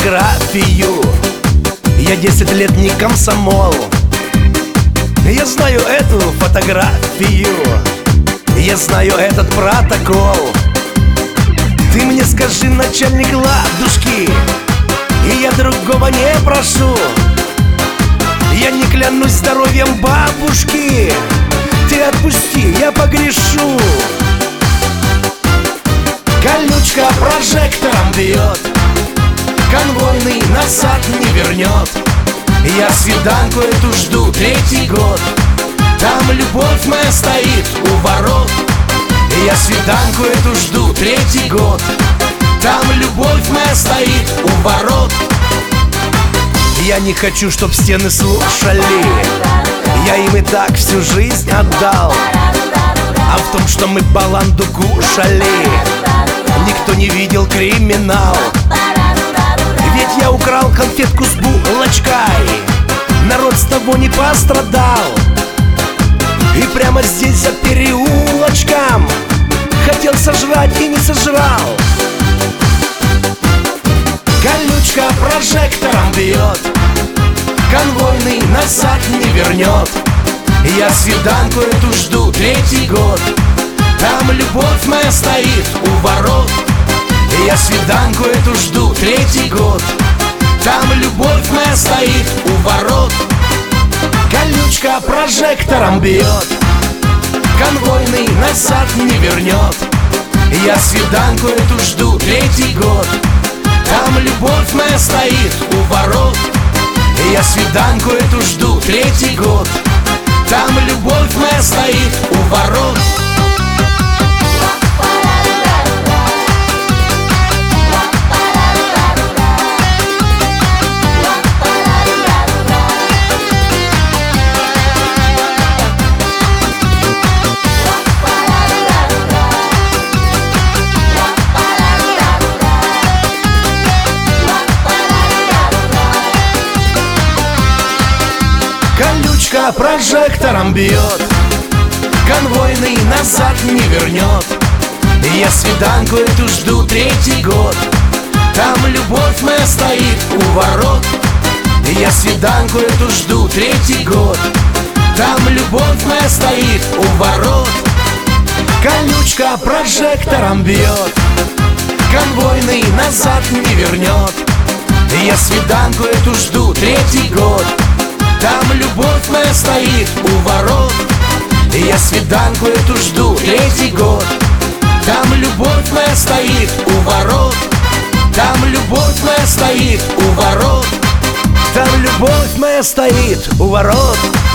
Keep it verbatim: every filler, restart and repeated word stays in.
фотографию. Я десять лет не комсомол. Я знаю эту фотографию. Я знаю этот протокол. Ты мне скажи, начальник ладушки, и я другого не прошу. Я не клянусь здоровьем бабушки. Ты отпусти, я погрешу. Колючка прожектором бьет, конвойный назад не вернет. Я свиданку эту жду третий год. Там любовь моя стоит у ворот. Я свиданку эту жду третий год. Там любовь моя стоит у ворот. Я не хочу, чтоб стены слушали. Я им и так всю жизнь отдал. А в том, что мы баланду кушали, никто не видел криминал. Ведь я украл конфетку с булочкой. Народ с того не пострадал. И прямо здесь за переулочком хотел сожрать и не сожрал. Колючка прожектором бьет, конвойный назад не вернет. Я свиданку эту жду третий год. Там любовь моя стоит у ворот. Я свиданку эту жду третий год. Там любовь моя стоит у ворот. Колючка прожектором бьет, конвойный назад не вернет. Я свиданку эту жду третий год. Там любовь моя стоит у ворот. Я свиданку эту жду третий год. Там любовь моя стоит у ворот. Колючка прожектором бьет, конвойный назад не вернет. Я свиданку эту жду третий год. Там любовь моя стоит у ворот. Я свиданку эту жду третий год. Там любовь моя стоит у ворот. Колючка прожектором бьет, конвойный назад не вернет. Я свиданку эту жду третий год. Там любовь моя стоит у ворот. Я свиданку эту жду третий год. Там любовь моя стоит у ворот. Там любовь моя стоит у ворот. Там любовь моя стоит у ворот.